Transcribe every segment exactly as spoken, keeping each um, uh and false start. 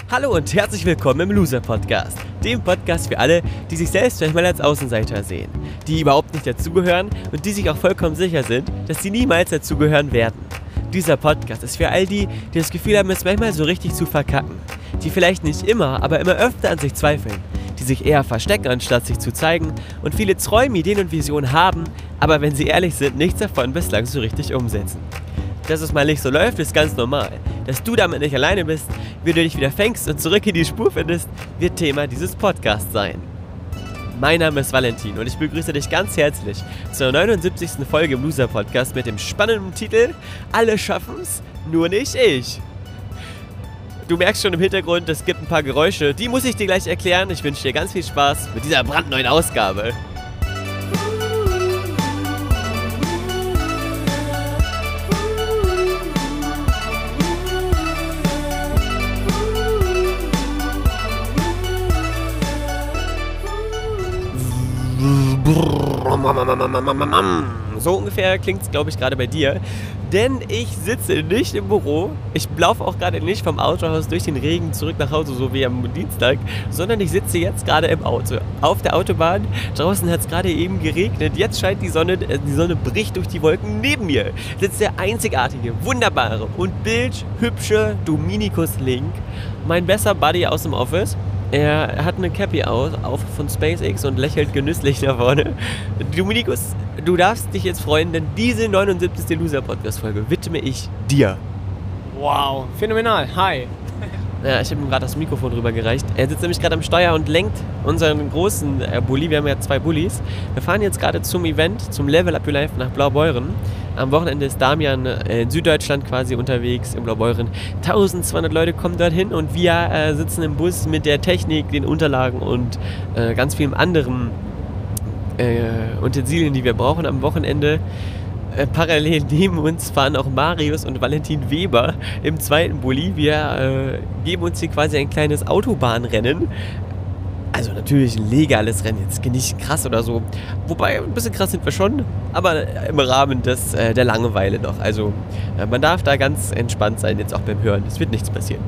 Hallo und herzlich willkommen im Loser Podcast, dem Podcast für alle, die sich selbst manchmal als Außenseiter sehen, die überhaupt nicht dazugehören und die sich auch vollkommen sicher sind, dass sie niemals dazugehören werden. Dieser Podcast ist für all die, die das Gefühl haben, es manchmal so richtig zu verkacken, die vielleicht nicht immer, aber immer öfter an sich zweifeln, die sich eher verstecken, anstatt sich zu zeigen und viele Träume, Ideen und Visionen haben, aber wenn sie ehrlich sind, nichts davon bislang so richtig umsetzen. Dass es mal nicht so läuft, ist ganz normal. Dass du damit nicht alleine bist, wie du dich wieder fängst und zurück in die Spur findest, wird Thema dieses Podcasts sein. Mein Name ist Valentin und ich begrüße dich ganz herzlich zur neunundsiebzigsten Folge im Loser Podcast mit dem spannenden Titel Alle schaffen's, nur nicht ich. Du merkst schon im Hintergrund, es gibt ein paar Geräusche, die muss ich dir gleich erklären. Ich wünsche dir ganz viel Spaß mit dieser brandneuen Ausgabe. So ungefähr klingt es, glaube ich, gerade bei dir. Denn ich sitze nicht im Büro, ich laufe auch gerade nicht vom Autohaus durch den Regen zurück nach Hause, so wie am Dienstag, sondern ich sitze jetzt gerade im Auto, auf der Autobahn. Draußen hat es gerade eben geregnet, jetzt scheint die Sonne, äh, die Sonne bricht durch die Wolken. Neben mir sitzt der einzigartige, wunderbare und bildhübsche Dominikus Link, mein bester Buddy aus dem Office. Er hat eine Cappy auf, auf von SpaceX und lächelt genüsslich nach vorne. Dominikus, du darfst dich jetzt freuen, denn diese neunundsiebzigste Loser-Podcast-Folge widme ich dir. Wow, phänomenal. Hi. Ja, ich habe ihm gerade das Mikrofon rübergereicht. Er sitzt nämlich gerade am Steuer und lenkt unseren großen äh, Bulli. Wir haben ja zwei Bullis. Wir fahren jetzt gerade zum Event, zum Level Up Your Life nach Blaubeuren. Am Wochenende ist Damian äh, in Süddeutschland quasi unterwegs in Blaubeuren. eintausendzweihundert Leute kommen dorthin und wir äh, sitzen im Bus mit der Technik, den Unterlagen und äh, ganz vielen anderen äh, Utensilien, die wir brauchen am Wochenende. Äh, parallel neben uns fahren auch Marius und Valentin Weber im zweiten Bulli. Wir äh, geben uns hier quasi ein kleines Autobahnrennen. Also natürlich ein legales Rennen, jetzt nicht krass oder so. Wobei, ein bisschen krass sind wir schon, aber im Rahmen des, äh, der Langeweile noch. Also äh, man darf da ganz entspannt sein, jetzt auch beim Hören. Es wird nichts passieren.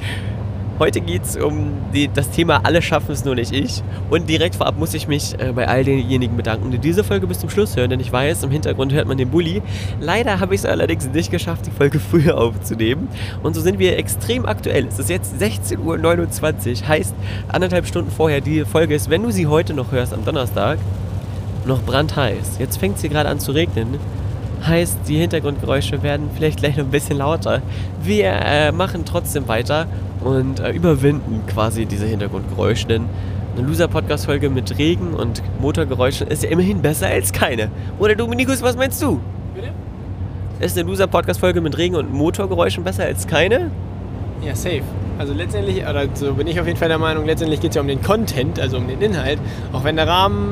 Heute geht es um die, das Thema Alle schaffen es, nur nicht ich. Und direkt vorab muss ich mich äh, bei all denjenigen bedanken, die diese Folge bis zum Schluss hören. Denn ich weiß, im Hintergrund hört man den Bulli. Leider habe ich es allerdings nicht geschafft, die Folge früher aufzunehmen. Und so sind wir extrem aktuell. Es ist jetzt sechzehn Uhr neunundzwanzig. Heißt, anderthalb Stunden vorher. Die Folge ist, wenn du sie heute noch hörst, am Donnerstag, noch brandheiß. Jetzt fängt es hier gerade an zu regnen. Heißt, die Hintergrundgeräusche werden vielleicht gleich noch ein bisschen lauter. Wir äh, machen trotzdem weiter und äh, überwinden quasi diese Hintergrundgeräusche, denn eine Loser-Podcast-Folge mit Regen und Motorgeräuschen ist ja immerhin besser als keine. Oder Dominikus, was meinst du? Bitte? Ist eine Loser-Podcast-Folge mit Regen und Motorgeräuschen besser als keine? Ja, safe. Also letztendlich, oder so bin ich auf jeden Fall der Meinung, letztendlich geht es ja um den Content, also um den Inhalt. Auch wenn der Rahmen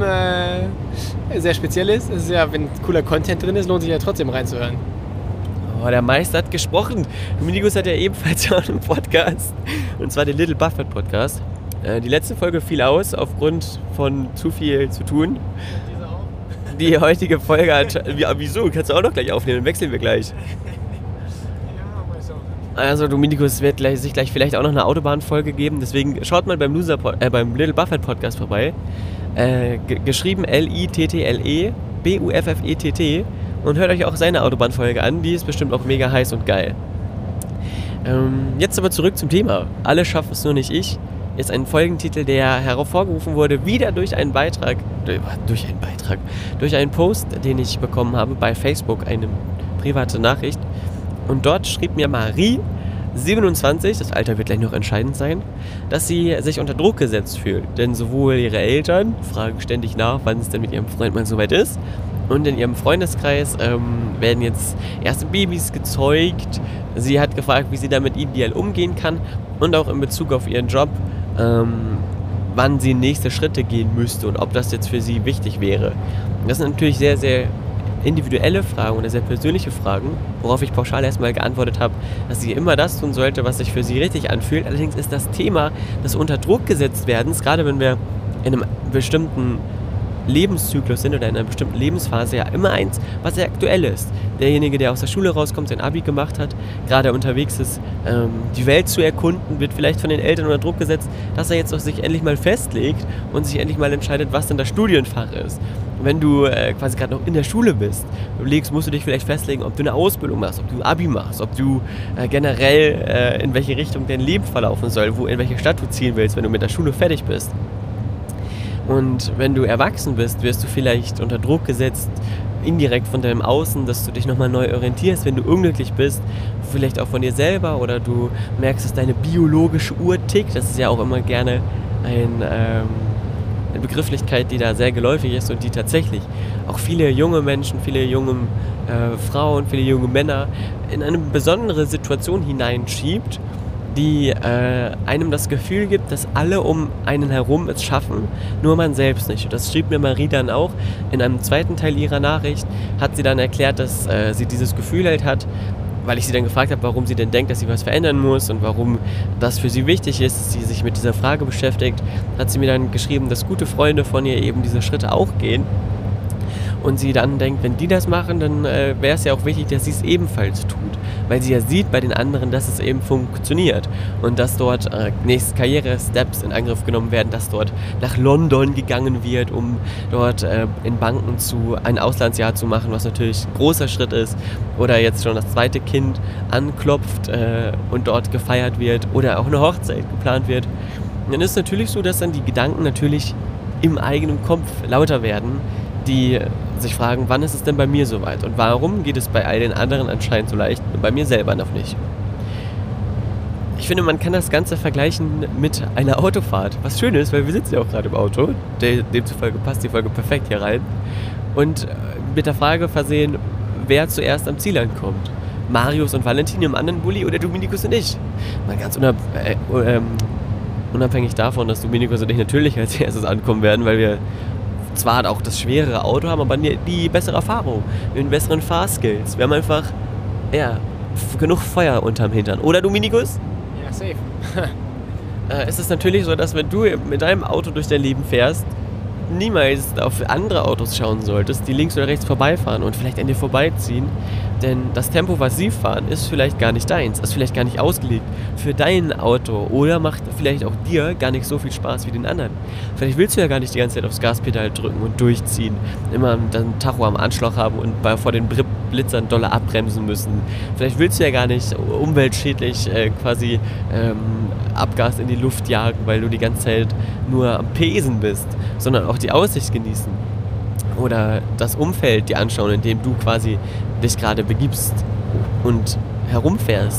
äh, sehr speziell ist, ist es ja, wenn cooler Content drin ist, lohnt sich ja trotzdem reinzuhören. Oh, der Meister hat gesprochen. Dominikus hat ja ebenfalls auch einen Podcast. Und zwar den Little Buffett Podcast. Äh, die letzte Folge fiel aus aufgrund von zu viel zu tun. Diese auch? Die heutige Folge hat... Ja, wieso? Kannst du auch noch gleich aufnehmen, dann wechseln wir gleich. Also Dominikus wird gleich, sich gleich vielleicht auch noch eine Autobahnfolge geben. Deswegen schaut mal beim, Loser, äh, beim Little Buffett Podcast vorbei. Äh, g- geschrieben L I T T L E B U F F E T T. Und hört euch auch seine Autobahnfolge an, die ist bestimmt auch mega heiß und geil. Ähm, jetzt aber zurück zum Thema. Alle schaffen es, nur nicht ich. Ist ein Folgentitel, der hervorgerufen wurde, wieder durch einen Beitrag, durch einen Beitrag, durch einen Post, den ich bekommen habe bei Facebook, eine private Nachricht. Und dort schrieb mir Marie, siebenundzwanzig, das Alter wird gleich noch entscheidend sein, dass sie sich unter Druck gesetzt fühlt. Denn sowohl ihre Eltern fragen ständig nach, wann es denn mit ihrem Freund mal soweit ist. Und in ihrem Freundeskreis ähm, werden jetzt erste Babys gezeugt. Sie hat gefragt, wie sie damit ideal umgehen kann. Und auch in Bezug auf ihren Job, ähm, wann sie nächste Schritte gehen müsste und ob das jetzt für sie wichtig wäre. Das sind natürlich sehr, sehr individuelle Fragen oder sehr persönliche Fragen, worauf ich pauschal erstmal geantwortet habe, dass sie immer das tun sollte, was sich für sie richtig anfühlt. Allerdings ist das Thema des unter Druck gesetzt werdens, gerade wenn wir in einem bestimmten Lebenszyklus sind oder in einer bestimmten Lebensphase ja immer eins, was sehr aktuell ist. Derjenige, der aus der Schule rauskommt, sein Abi gemacht hat, gerade unterwegs ist, ähm, die Welt zu erkunden, wird vielleicht von den Eltern unter Druck gesetzt, dass er jetzt auch sich endlich mal festlegt und sich endlich mal entscheidet, was denn das Studienfach ist. Wenn du äh, quasi gerade noch in der Schule bist, überlegst, musst du dich vielleicht festlegen, ob du eine Ausbildung machst, ob du Abi machst, ob du äh, generell äh, in welche Richtung dein Leben verlaufen soll, wo in welche Stadt du ziehen willst, wenn du mit der Schule fertig bist. Und wenn du erwachsen bist, wirst du vielleicht unter Druck gesetzt, indirekt von deinem Außen, dass du dich nochmal neu orientierst, wenn du unglücklich bist, vielleicht auch von dir selber, oder du merkst, dass deine biologische Uhr tickt. Das ist ja auch immer gerne ein... Ähm, eine Begrifflichkeit, die da sehr geläufig ist und die tatsächlich auch viele junge Menschen, viele junge äh, Frauen, viele junge Männer in eine besondere Situation hineinschiebt, die äh, einem das Gefühl gibt, dass alle um einen herum es schaffen, nur man selbst nicht. Und das schrieb mir Marie dann auch in einem zweiten Teil ihrer Nachricht, hat sie dann erklärt, dass äh, sie dieses Gefühl halt hat, weil ich sie dann gefragt habe, warum sie denn denkt, dass sie was verändern muss und warum das für sie wichtig ist, dass sie sich mit dieser Frage beschäftigt, hat sie mir dann geschrieben, dass gute Freunde von ihr eben diese Schritte auch gehen. Und sie dann denkt, wenn die das machen, dann äh, wäre es ja auch wichtig, dass sie es ebenfalls tut. Weil sie ja sieht bei den anderen, dass es eben funktioniert. Und dass dort äh, nächste Karriere-Steps in Angriff genommen werden, dass dort nach London gegangen wird, um dort äh, in Banken zu ein Auslandsjahr zu machen, was natürlich ein großer Schritt ist. Oder jetzt schon das zweite Kind anklopft äh, und dort gefeiert wird. Oder auch eine Hochzeit geplant wird. Und dann ist es natürlich so, dass dann die Gedanken natürlich im eigenen Kopf lauter werden, die sich fragen, wann ist es denn bei mir soweit und warum geht es bei all den anderen anscheinend so leicht und bei mir selber noch nicht. Ich finde, man kann das Ganze vergleichen mit einer Autofahrt, was schön ist, weil wir sitzen ja auch gerade im Auto, demzufolge passt die Folge perfekt hier rein, und mit der Frage versehen, wer zuerst am Ziel ankommt. Marius und Valentin im anderen Bulli oder Dominikus und ich. Mal ganz unab äh, äh, unabhängig davon, dass Dominikus und ich natürlich als erstes ankommen werden, weil wir zwar auch das schwerere Auto haben, aber die, die bessere Erfahrung, mit besseren Fahrskills. Wir haben einfach, ja, f- genug Feuer unterm Hintern. Oder, Dominikus? Ja, safe. äh, es ist natürlich so, dass wenn du mit deinem Auto durch dein Leben fährst, niemals auf andere Autos schauen solltest, die links oder rechts vorbeifahren und vielleicht an dir vorbeiziehen. Denn das Tempo, was sie fahren, ist vielleicht gar nicht deins, ist vielleicht gar nicht ausgelegt für dein Auto oder macht vielleicht auch dir gar nicht so viel Spaß wie den anderen. Vielleicht willst du ja gar nicht die ganze Zeit aufs Gaspedal drücken und durchziehen, immer dann Tacho am Anschlag haben und bei, vor den Blitzern doller abbremsen müssen. Vielleicht willst du ja gar nicht umweltschädlich äh, quasi ähm, Abgas in die Luft jagen, weil du die ganze Zeit nur am Pesen bist, sondern auch die Aussicht genießen. Oder das Umfeld dir anschauen, in dem du quasi dich gerade begibst und herumfährst.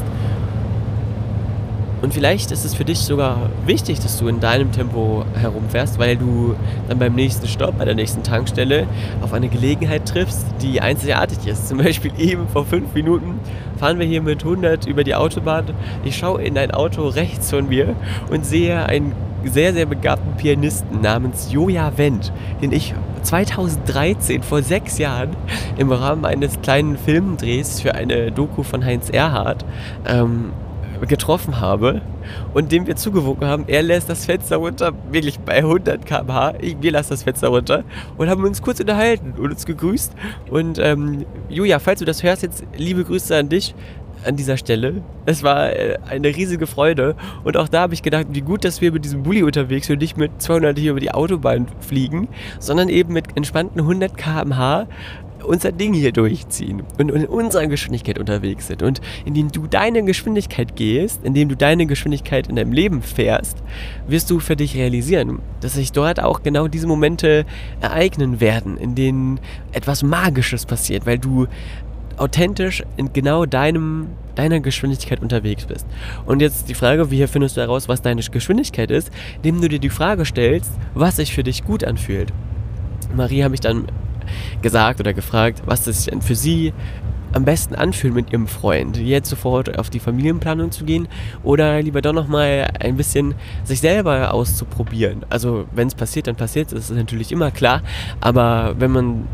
Und vielleicht ist es für dich sogar wichtig, dass du in deinem Tempo herumfährst, weil du dann beim nächsten Stopp, bei der nächsten Tankstelle auf eine Gelegenheit triffst, die einzigartig ist. Zum Beispiel eben vor fünf Minuten fahren wir hier mit hundert über die Autobahn. Ich schaue in ein Auto rechts von mir und sehe einen sehr, sehr begabten Pianisten namens Joja Wendt, den ich zweitausenddreizehn, vor sechs Jahren, im Rahmen eines kleinen Filmdrehs für eine Doku von Heinz Erhardt ähm, getroffen habe und dem wir zugewunken haben. Er lässt das Fenster runter, wirklich bei hundert Kilometer pro Stunde, wir lassen das Fenster runter und haben uns kurz unterhalten und uns gegrüßt. Und ähm, Julia, falls du das hörst, jetzt liebe Grüße an dich an dieser Stelle. Es war äh, eine riesige Freude und auch da habe ich gedacht, wie gut, dass wir mit diesem Bulli unterwegs sind und nicht mit zweihundert hier über die Autobahn fliegen, sondern eben mit entspannten hundert Kilometer pro Stunde unser Ding hier durchziehen und in unserer Geschwindigkeit unterwegs sind. Und indem du deine Geschwindigkeit gehst, indem du deine Geschwindigkeit in deinem Leben fährst, wirst du für dich realisieren, dass sich dort auch genau diese Momente ereignen werden, in denen etwas Magisches passiert, weil du authentisch in genau deinem, deiner Geschwindigkeit unterwegs bist. Und jetzt die Frage, wie findest du heraus, was deine Geschwindigkeit ist, indem du dir die Frage stellst, was sich für dich gut anfühlt. Marie habe ich dann gesagt oder gefragt, was es denn für sie am besten anfühlt mit ihrem Freund, jetzt sofort auf die Familienplanung zu gehen oder lieber doch nochmal ein bisschen sich selber auszuprobieren. Also wenn es passiert, dann passiert es, das ist natürlich immer klar, aber wenn man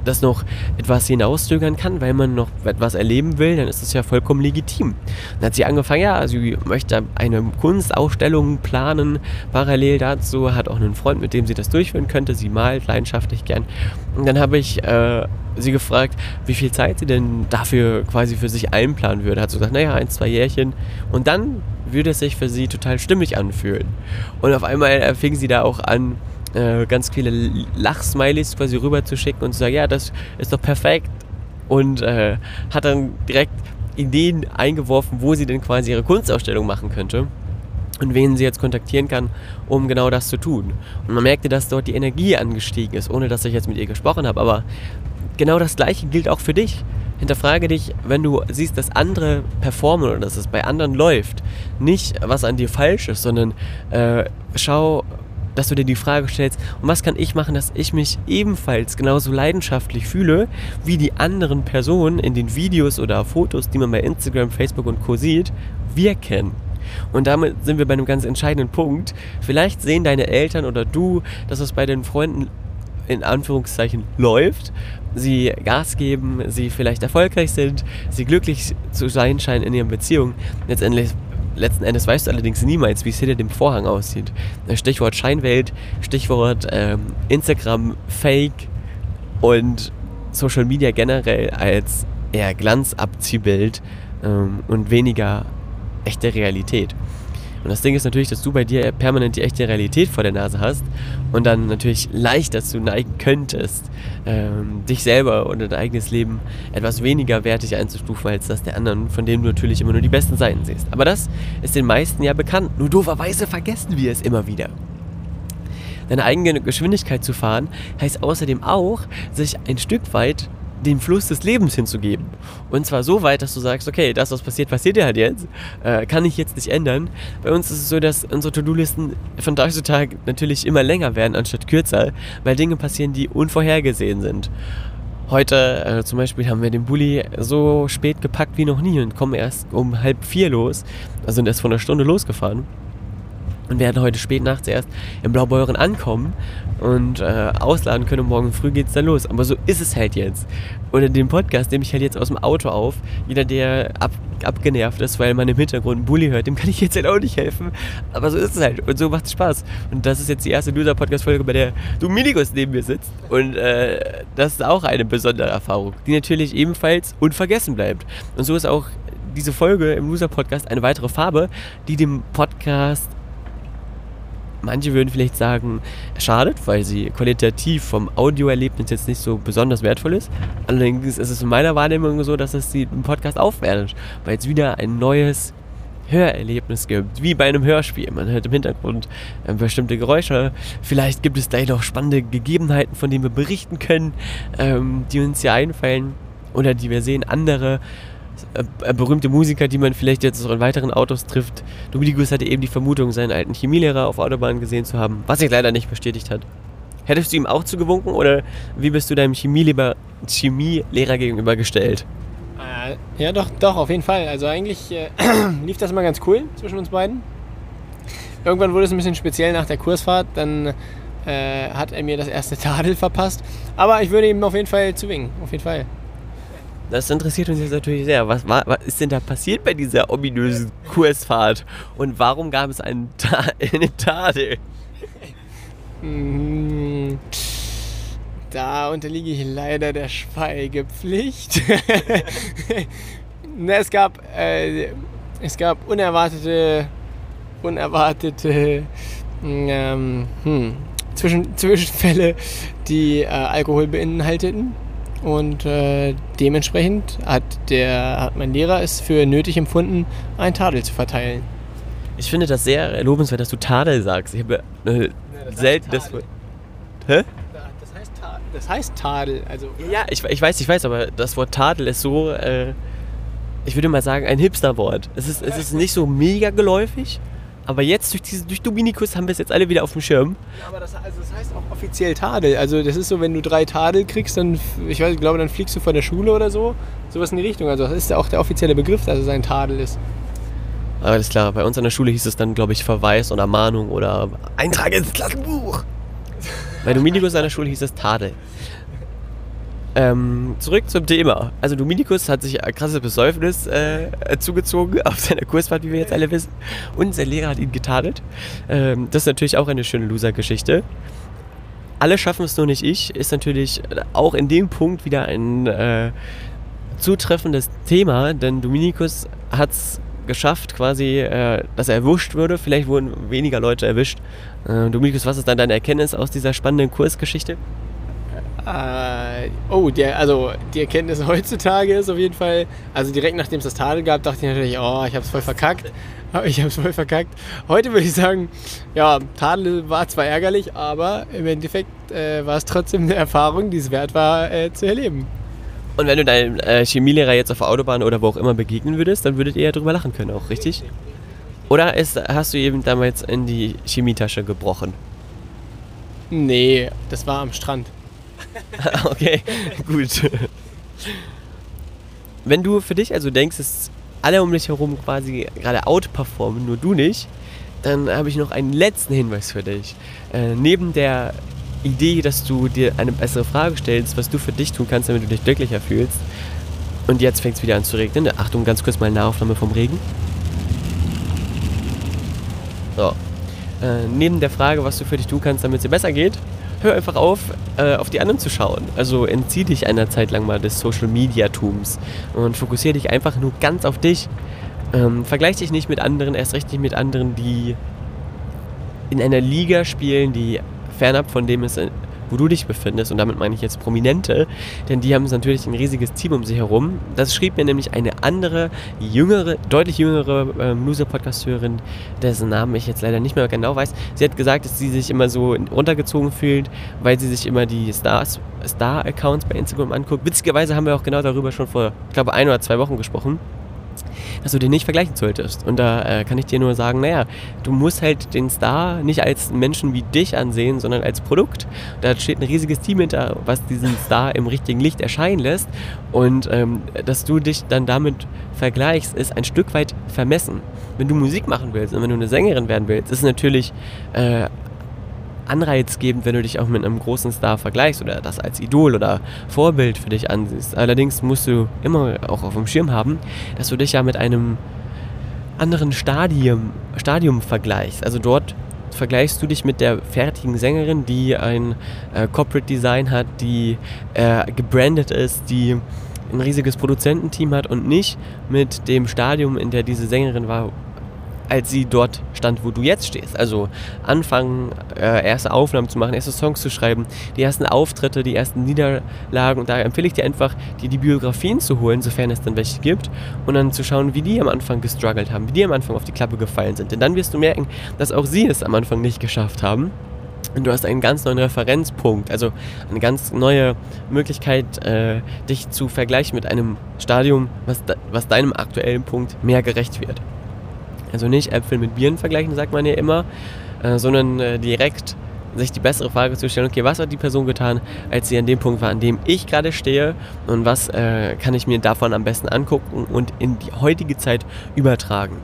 das noch etwas hinauszögern kann, weil man noch etwas erleben will, dann ist das ja vollkommen legitim. Dann hat sie angefangen, ja, sie möchte eine Kunstausstellung planen, parallel dazu, hat auch einen Freund, mit dem sie das durchführen könnte, sie malt leidenschaftlich gern. Und dann habe ich äh, sie gefragt, wie viel Zeit sie denn dafür quasi für sich einplanen würde. Hat sie gesagt, naja, ein, zwei Jährchen. Und dann würde es sich für sie total stimmig anfühlen. Und auf einmal äh, fing sie da auch an, äh, ganz viele Lachsmileys quasi rüber zu schicken und zu sagen, ja, das ist doch perfekt. Und äh, hat dann direkt Ideen eingeworfen, wo sie denn quasi ihre Kunstausstellung machen könnte. Und wen sie jetzt kontaktieren kann, um genau das zu tun. Und man merkte, dass dort die Energie angestiegen ist, ohne dass ich jetzt mit ihr gesprochen habe. Aber genau das Gleiche gilt auch für dich. Hinterfrage dich, wenn du siehst, dass andere performen oder dass es bei anderen läuft, nicht was an dir falsch ist, sondern äh, schau, dass du dir die Frage stellst, und was kann ich machen, dass ich mich ebenfalls genauso leidenschaftlich fühle, wie die anderen Personen in den Videos oder Fotos, die man bei Instagram, Facebook und Co. sieht, wirken. Und damit sind wir bei einem ganz entscheidenden Punkt. Vielleicht sehen deine Eltern oder du, dass es bei den Freunden in Anführungszeichen läuft, sie Gas geben, sie vielleicht erfolgreich sind, sie glücklich zu sein scheinen in ihren Beziehungen. Letztendlich, letzten Endes weißt du allerdings niemals, wie es hinter dem Vorhang aussieht. Stichwort Scheinwelt, Stichwort ähm, Instagram Fake und Social Media generell als eher Glanzabziehbild ähm, und weniger echte Realität. Und das Ding ist natürlich, dass du bei dir permanent die echte Realität vor der Nase hast und dann natürlich leicht dazu neigen könntest, ähm, dich selber und dein eigenes Leben etwas weniger wertig einzustufen als das der anderen, von denen du natürlich immer nur die besten Seiten siehst. Aber das ist den meisten ja bekannt, nur dooferweise vergessen wir es immer wieder. Deine eigene Geschwindigkeit zu fahren, heißt außerdem auch, sich ein Stück weit dem Fluss des Lebens hinzugeben. Und zwar so weit, dass du sagst, okay, das, was passiert, passiert ja halt jetzt. Äh, kann ich jetzt nicht ändern. Bei uns ist es so, dass unsere To-Do-Listen von Tag zu Tag natürlich immer länger werden, anstatt kürzer, weil Dinge passieren, die unvorhergesehen sind. Heute äh, zum Beispiel haben wir den Bulli so spät gepackt wie noch nie und kommen erst um halb vier los. Also sind erst vor einer Stunde losgefahren. Und werden heute spät nachts erst in Blaubeuren ankommen und äh, ausladen können. Und morgen früh geht's dann los. Aber so ist es halt jetzt. Oder den Podcast nehme ich halt jetzt aus dem Auto auf. Jeder, der ab, abgenervt ist, weil man im Hintergrund einen Bulli hört, dem kann ich jetzt halt auch nicht helfen. Aber so ist es halt. Und so macht es Spaß. Und das ist jetzt die erste Loser-Podcast-Folge, bei der Dominikus neben mir sitzt. Und äh, das ist auch eine besondere Erfahrung, die natürlich ebenfalls unvergessen bleibt. Und so ist auch diese Folge im Loser-Podcast eine weitere Farbe, die dem Podcast, manche würden vielleicht sagen, schadet, weil sie qualitativ vom Audioerlebnis jetzt nicht so besonders wertvoll ist. Allerdings ist es in meiner Wahrnehmung so, dass es den Podcast aufwertet, weil es wieder ein neues Hörerlebnis gibt, wie bei einem Hörspiel. Man hört im Hintergrund äh, bestimmte Geräusche. Vielleicht gibt es gleich noch spannende Gegebenheiten, von denen wir berichten können, ähm, die uns hier einfallen oder die wir sehen. Andere Äh, berühmte Musiker, die man vielleicht jetzt auch in weiteren Autos trifft. Dominikus hatte eben die Vermutung, seinen alten Chemielehrer auf Autobahn gesehen zu haben, was sich leider nicht bestätigt hat. Hättest du ihm auch zugewunken oder wie bist du deinem Chemielehrer, Chemielehrer gegenüber gestellt? Äh, ja, doch, doch, auf jeden Fall. Also eigentlich äh, lief das immer ganz cool zwischen uns beiden. Irgendwann wurde es ein bisschen speziell nach der Kursfahrt, dann äh, hat er mir das erste Tadel verpasst. Aber ich würde ihm auf jeden Fall zuwinken, auf jeden Fall. Das interessiert uns jetzt natürlich sehr. Was, war, was ist denn da passiert bei dieser ominösen Kursfahrt? Und warum gab es einen Ta- eine Tadel? Da unterliege ich leider der Schweigepflicht. Na, es gab, äh, es gab unerwartete, unerwartete ähm, hm, Zwischen, Zwischenfälle, die äh, Alkohol beinhalteten. Und äh, dementsprechend hat, der, hat mein Lehrer es für nötig empfunden, ein Tadel zu verteilen. Ich finde das sehr lobenswert, dass du Tadel sagst. Ich habe äh, ja, das selten das Wort. Hä? Das heißt Tadel. Das heißt Tadel. Also, ja, ich, ich weiß, ich weiß, aber das Wort Tadel ist so, äh, ich würde mal sagen, ein Hipster-Wort. Es ist, es ist nicht so mega geläufig. Aber jetzt durch, diese, durch Dominikus haben wir es jetzt alle wieder auf dem Schirm. Ja, aber das, also das heißt auch offiziell Tadel. Also das ist so, wenn du drei Tadel kriegst, dann, ich weiß, ich glaube, dann fliegst du von der Schule oder so. Sowas in die Richtung. Also das ist ja auch der offizielle Begriff, dass es ein Tadel ist. Alles klar, bei uns an der Schule hieß es dann, glaube ich, Verweis oder Mahnung oder Eintrag ins Klassenbuch. Bei Dominikus an der Schule hieß es Tadel. Ähm, zurück zum Thema. Also Dominikus hat sich ein krasses Besäufnis äh, zugezogen auf seiner Kursfahrt, wie wir jetzt alle wissen. Und sein Lehrer hat ihn getadelt. Ähm, das ist natürlich auch eine schöne Loser-Geschichte. Alle schaffen es nur nicht ich, ist natürlich auch in dem Punkt wieder ein äh, zutreffendes Thema, denn Dominikus hat es geschafft, quasi, äh, dass er erwischt würde. Vielleicht wurden weniger Leute erwischt. Äh, Dominikus, was ist dann deine Erkenntnis aus dieser spannenden Kursgeschichte? Äh, oh, der, also die Erkenntnis heutzutage ist auf jeden Fall, also direkt nachdem es das Tadel gab, dachte ich natürlich, oh, ich hab's voll verkackt. Ich hab's voll verkackt. Heute würde ich sagen, ja, Tadel war zwar ärgerlich, aber im Endeffekt äh, war es trotzdem eine Erfahrung, die es wert war, äh, zu erleben. Und wenn du deinem äh, Chemielehrer jetzt auf der Autobahn oder wo auch immer begegnen würdest, dann würdet ihr ja drüber lachen können auch, richtig? Oder ist, hast du eben damals in die Chemietasche gebrochen? Nee, das war am Strand. Okay, gut. Wenn du für dich also denkst, dass alle um dich herum quasi gerade outperformen, nur du nicht, dann habe ich noch einen letzten Hinweis für dich. Äh, neben der Idee, dass du dir eine bessere Frage stellst, was du für dich tun kannst, damit du dich glücklicher fühlst. Und jetzt fängt es wieder an zu regnen. Achtung, ganz kurz mal eine Nahaufnahme vom Regen. So. Äh, neben der Frage, was du für dich tun kannst, damit es dir besser geht, hör einfach auf, äh, auf die anderen zu schauen. Also entzieh dich einer Zeit lang mal des Social-Media-Tums und fokussiere dich einfach nur ganz auf dich. Ähm, vergleich dich nicht mit anderen, erst recht nicht mit anderen, die in einer Liga spielen, die fernab von dem ist, wo du dich befindest, und damit meine ich jetzt Prominente, denn die haben natürlich ein riesiges Team um sich herum. Das schrieb mir nämlich eine andere, jüngere, deutlich jüngere ähm, Loser-Podcast-Hörerin, dessen Namen ich jetzt leider nicht mehr genau weiß. Sie hat gesagt, dass sie sich immer so runtergezogen fühlt, weil sie sich immer die Stars, Star-Accounts bei Instagram anguckt. Witzigerweise haben wir auch genau darüber schon vor, ich glaube, ein oder zwei Wochen gesprochen, dass du den nicht vergleichen solltest. Und da äh, kann ich dir nur sagen, naja, du musst halt den Star nicht als Menschen wie dich ansehen, sondern als Produkt. Da steht ein riesiges Team hinter, was diesen Star im richtigen Licht erscheinen lässt. Und ähm, dass du dich dann damit vergleichst, ist ein Stück weit vermessen. Wenn du Musik machen willst und wenn du eine Sängerin werden willst, ist es natürlich äh, anreizgebend, wenn du dich auch mit einem großen Star vergleichst oder das als Idol oder Vorbild für dich ansiehst. Allerdings musst du immer auch auf dem Schirm haben, dass du dich ja mit einem anderen Stadium, Stadium vergleichst. Also dort vergleichst du dich mit der fertigen Sängerin, die ein äh, Corporate Design hat, die äh, gebrandet ist, die ein riesiges Produzententeam hat, und nicht mit dem Stadium, in der diese Sängerin war, als sie dort stand, wo du jetzt stehst. Also anfangen, äh, erste Aufnahmen zu machen, erste Songs zu schreiben, die ersten Auftritte, die ersten Niederlagen. Und da empfehle ich dir einfach, dir die Biografien zu holen, sofern es dann welche gibt, und dann zu schauen, wie die am Anfang gestruggelt haben, wie die am Anfang auf die Klappe gefallen sind. Denn dann wirst du merken, dass auch sie es am Anfang nicht geschafft haben. Und du hast einen ganz neuen Referenzpunkt, also eine ganz neue Möglichkeit, äh, dich zu vergleichen mit einem Stadium, was, de- was deinem aktuellen Punkt mehr gerecht wird. Also nicht Äpfel mit Birnen vergleichen, sagt man ja immer, äh, sondern äh, direkt sich die bessere Frage zu stellen, okay, was hat die Person getan, als sie an dem Punkt war, an dem ich gerade stehe, und was äh, kann ich mir davon am besten angucken und in die heutige Zeit übertragen.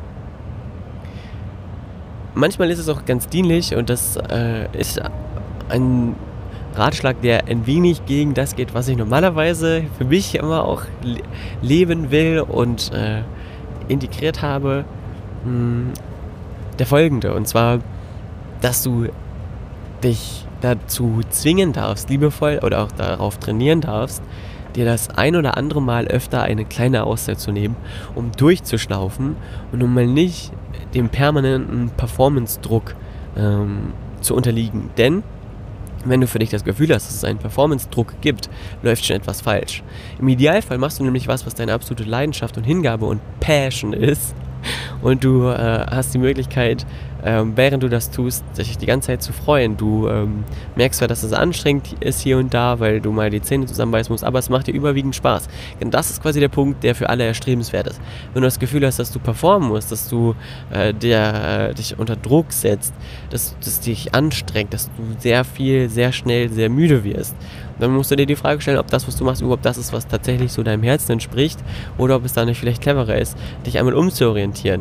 Manchmal ist es auch ganz dienlich, und das äh, ist ein Ratschlag, der ein wenig gegen das geht, was ich normalerweise für mich immer auch le- leben will und äh, integriert habe, der folgende, und zwar, dass du dich dazu zwingen darfst, liebevoll, oder auch darauf trainieren darfst, dir das ein oder andere Mal öfter eine kleine Auszeit zu nehmen, um durchzuschnaufen und um mal nicht dem permanenten Performance-Druck ähm, zu unterliegen. Denn wenn du für dich das Gefühl hast, dass es einen Performance-Druck gibt, läuft schon etwas falsch. Im Idealfall machst du nämlich was, was deine absolute Leidenschaft und Hingabe und Passion ist. Und du äh, hast die Möglichkeit, ähm, während du das tust, dich die ganze Zeit zu freuen. Du ähm, merkst zwar, dass es anstrengend ist hier und da, weil du mal die Zähne zusammenbeißen musst, aber es macht dir überwiegend Spaß. Und das ist quasi der Punkt, der für alle erstrebenswert ist. Wenn du das Gefühl hast, dass du performen musst, dass du äh, der, äh, dich unter Druck setzt, dass es dich anstrengt, dass du sehr viel, sehr schnell, sehr müde wirst, dann musst du dir die Frage stellen, ob das, was du machst, überhaupt das ist, was tatsächlich so deinem Herzen entspricht, oder ob es da nicht vielleicht cleverer ist, dich einmal umzuorientieren.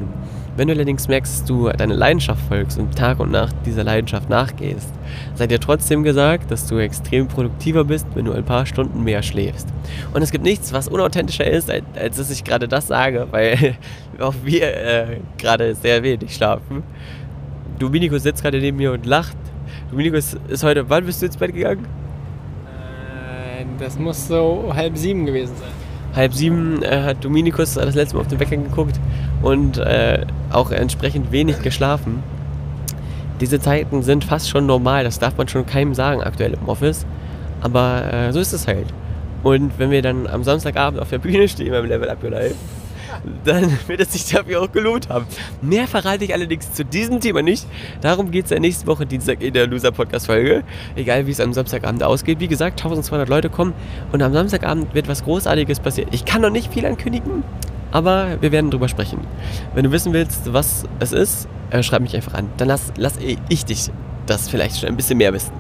Wenn du allerdings merkst, dass du deine Leidenschaft folgst und Tag und Nacht dieser Leidenschaft nachgehst, sei dir trotzdem gesagt, dass du extrem produktiver bist, wenn du ein paar Stunden mehr schläfst. Und es gibt nichts, was unauthentischer ist, als, als dass ich gerade das sage, weil auch wir äh, gerade sehr wenig schlafen. Dominikus sitzt gerade neben mir und lacht. Dominikus ist heute, wann bist du ins Bett gegangen? Äh, das muss so halb sieben gewesen sein. Halb sieben äh, hat Dominikus das letzte Mal auf den Wecker geguckt und äh, auch entsprechend wenig geschlafen. Diese Zeiten sind fast schon normal, das darf man schon keinem sagen aktuell im Office, aber äh, so ist es halt. Und wenn wir dann am Samstagabend auf der Bühne stehen beim Level Up Your Life, dann wird es sich dafür auch gelohnt haben. Mehr verrate ich allerdings zu diesem Thema nicht. Darum geht es ja nächste Woche Dienstag in der Loser-Podcast-Folge. Egal wie es am Samstagabend ausgeht. Wie gesagt, zwölfhundert Leute kommen und am Samstagabend wird was Großartiges passieren. Ich kann noch nicht viel ankündigen, aber wir werden drüber sprechen. Wenn du wissen willst, was es ist, äh, schreib mich einfach an. Dann lass, lass ich dich das vielleicht schon ein bisschen mehr wissen.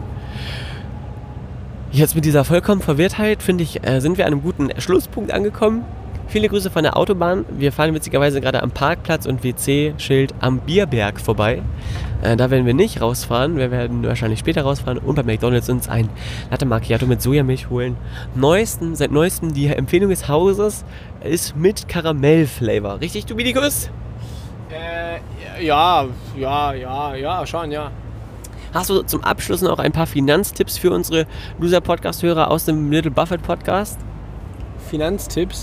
Jetzt mit dieser vollkommenen Verwirrtheit, finde ich, äh, sind wir an einem guten Schlusspunkt angekommen. Viele Grüße von der Autobahn. Wir fahren witzigerweise gerade am Parkplatz und W C-Schild am Bierberg vorbei. Äh, da werden wir nicht rausfahren. Wir werden wahrscheinlich später rausfahren und bei McDonald's uns ein Latte Macchiato mit Sojamilch holen. Neuesten, seit neuestem die Empfehlung des Hauses ist mit Karamell-Flavor. Richtig, Dominikus? Äh, ja, ja, ja, ja, schon, ja. Hast du zum Abschluss noch ein paar Finanztipps für unsere Loser-Podcast-Hörer aus dem Little Buffett Podcast? Finanztipps?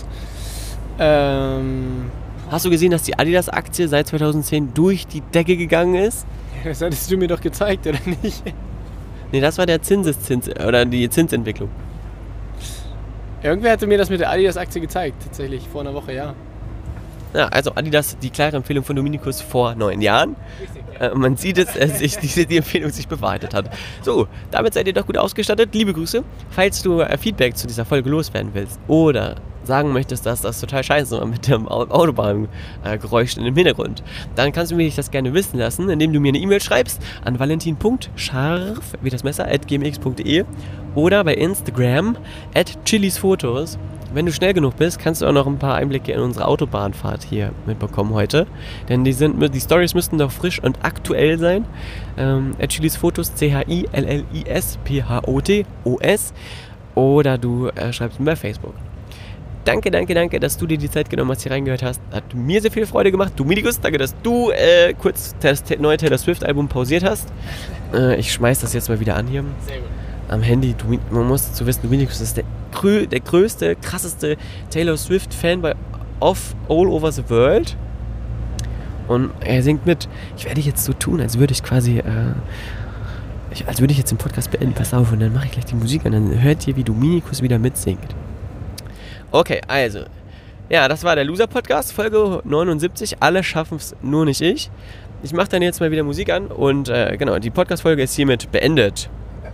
Ähm, Hast du gesehen, dass die Adidas-Aktie seit zweitausendzehn durch die Decke gegangen ist? Das hattest du mir doch gezeigt, oder nicht? Nee, das war der Zinseszins oder die Zinsentwicklung. Irgendwer hatte mir das mit der Adidas-Aktie gezeigt, tatsächlich, vor einer Woche, ja. Ja, also Adidas, die klare Empfehlung von Dominikus vor neun Jahren. Richtig, ja. Äh, man sieht es, dass sich diese die Empfehlung sich bewahrheitet hat. So, damit seid ihr doch gut ausgestattet. Liebe Grüße. Falls du äh, Feedback zu dieser Folge loswerden willst oder sagen möchtest, dass das total scheiße war mit dem Autobahngeräusch in dem Hintergrund, dann kannst du mir das gerne wissen lassen, indem du mir eine E-Mail schreibst an valentin punkt scharf wie das Messer at gmx punkt de oder bei Instagram at chilisfotos. Wenn du schnell genug bist, kannst du auch noch ein paar Einblicke in unsere Autobahnfahrt hier mitbekommen heute. Denn die, sind, die Storys müssten doch frisch und aktuell sein. Ähm, at chilisfotos, C H I L L I S P H O T O S. Oder du äh, schreibst mir bei Facebook. Danke, danke, danke, dass du dir die Zeit genommen hast, hier reingehört hast. Hat mir sehr viel Freude gemacht. Dominikus, danke, dass du äh, kurz das neue Taylor Swift-Album pausiert hast. Äh, ich schmeiß das jetzt mal wieder an hier. Sehr gut. Am Handy. Man muss dazu wissen, Dominikus ist der, grö- der größte, krasseste Taylor Swift-Fan bei off all over the world. Und er singt mit. Ich werde jetzt so tun, als würde ich quasi, äh, ich, als würde ich jetzt den Podcast beenden. Pass auf, und dann mache ich gleich die Musik an. Dann hört ihr, wie Dominikus wieder mitsingt. Okay, also, ja, das war der Loser-Podcast, Folge neunundsiebzig. Alle schaffen es, nur nicht ich. Ich mache dann jetzt mal wieder Musik an und äh, genau, die Podcast-Folge ist hiermit beendet.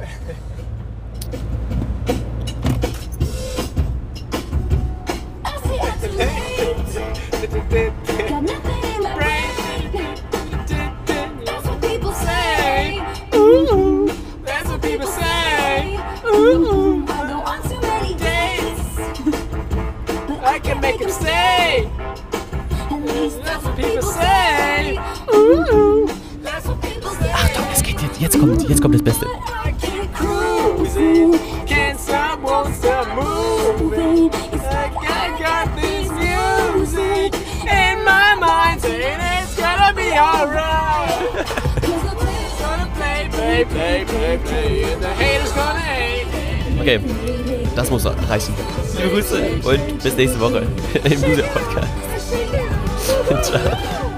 Make him say, that's what people say. Ooh, that's what people say. Achtung, es geht jetzt, jetzt kommt, jetzt kommt das Beste. I keep cruising, can't stop, won't stop moving. Like I got this music in my mind saying it's gonna be alright. Gonna play, play, play, play, play, and the haters gonna hate. Okay, das muss reichen. Liebe Grüße und bis nächste Woche im Loser Podcast. Ciao.